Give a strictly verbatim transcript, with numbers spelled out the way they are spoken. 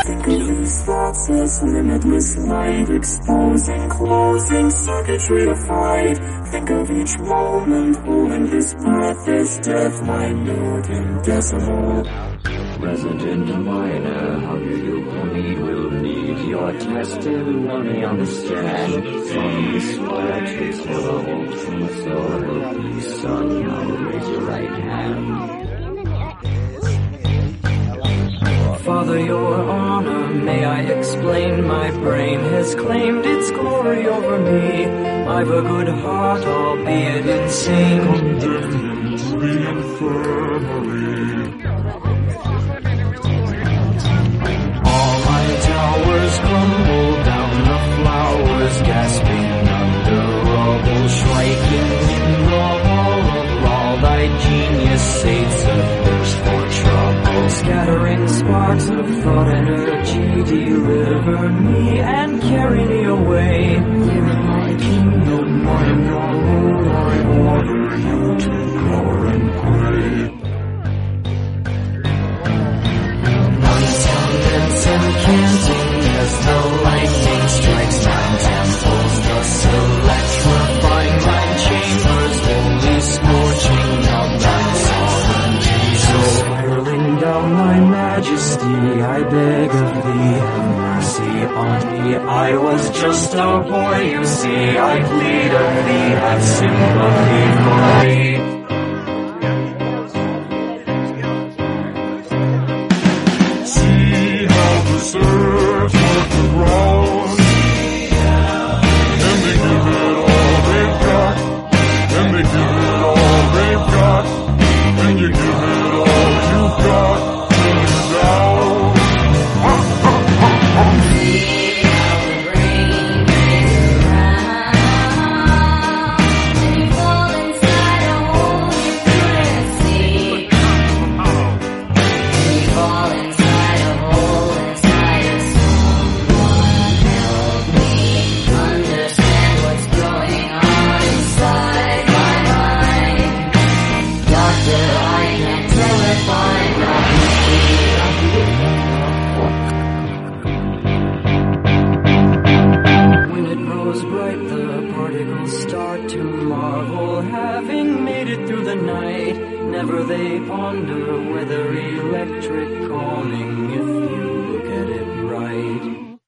Think of these thoughts as limitless light, exposing, closing circuitry of fight. Think of each moment holding his breath as death, minute and decimal. Resident minor, how do you bleed? Will need your testimony on the stand. From this electric soul, so help you, son. Now raise your right hand. Father, your honor, may I explain? My brain has claimed its glory over me. I've a good heart, albeit insane. Condemned him to the infirmary. All my towers crumble down, the flowers gasping under rubble, striking in the hall of law. Thy genius sates a thirst for trouble, scattering sparks of thought energy, deliver me and carry me away. Here in my kingdom, I am your rule, I order you to roar and pray. And canting as the lightning strikes down temples, thus electrifying my chambers, wholly scorching of thy sovereignty. So spiraling down thy majesty, I beg of thee, have mercy on me. I was just a boy, you see, I plead of thee, have sympathy for me. Serve for the ground, and they give it all they've got, and they give it all they've got, and you give it all you've got, and you're down. See how the brain plays around, and you fall inside a hole you couldn't see, and you fall inside a hole. Start to marvel, having made it through the night. Never they ponder whether electric calming, if